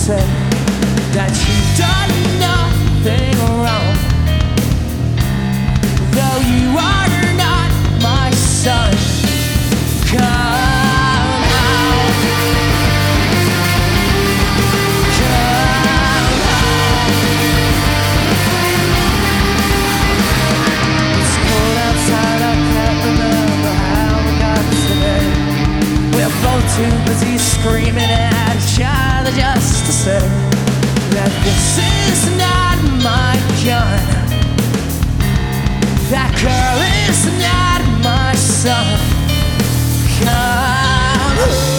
say that you've done nothing wrong, though you are not my son. Come out, come out. It's cold outside, I can't remember how we got today. We're both too busy screaming at each other just to say that this is not my gun, that girl is not my son. Come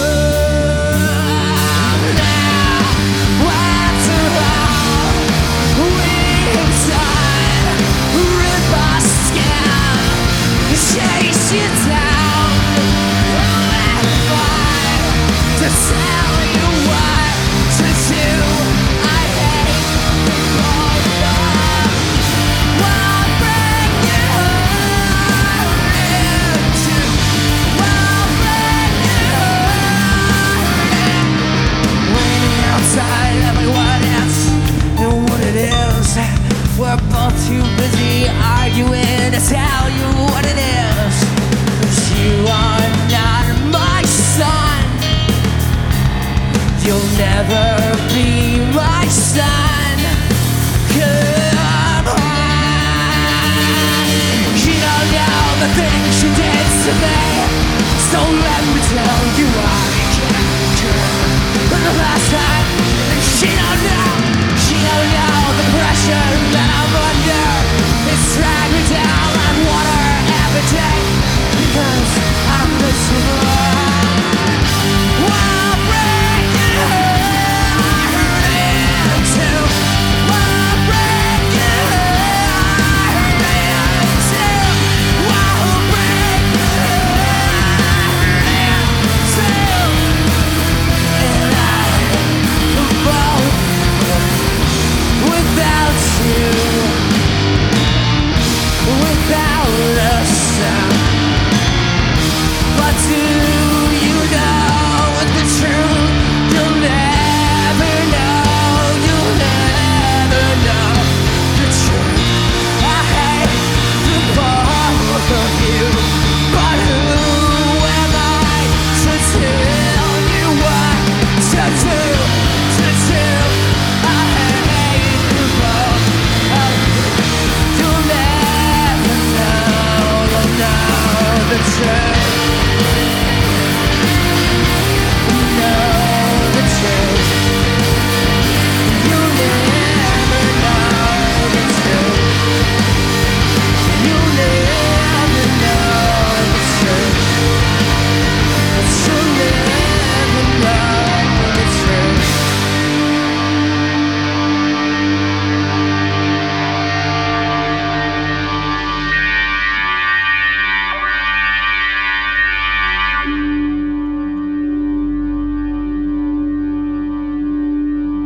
now, after all we've done, rip our skin, chase you down, and fight to tell you what to do. I hate all love. I'll break your heart in two. I'll break your heart in. Waiting outside, everyone else knew what it is. We're both too busy arguing to tell you what it is. 'Cause you are not my son. You'll never be my son. Come on. You don't know the things you did to me, so let me tell you I can't care. But the last time, she don't know the pressure that I'm under. It's dragged me down like water every day, because I'm miserable. I'll break your heart in two. I'll break your heart in two. I'll break your heart in two. And I both without you, without a sound. But do you know the truth? You'll never know, you'll never know the truth. I hate the both of you, but who am I to tell you what to do, to do? I hate the both of you. You'll never know the truth.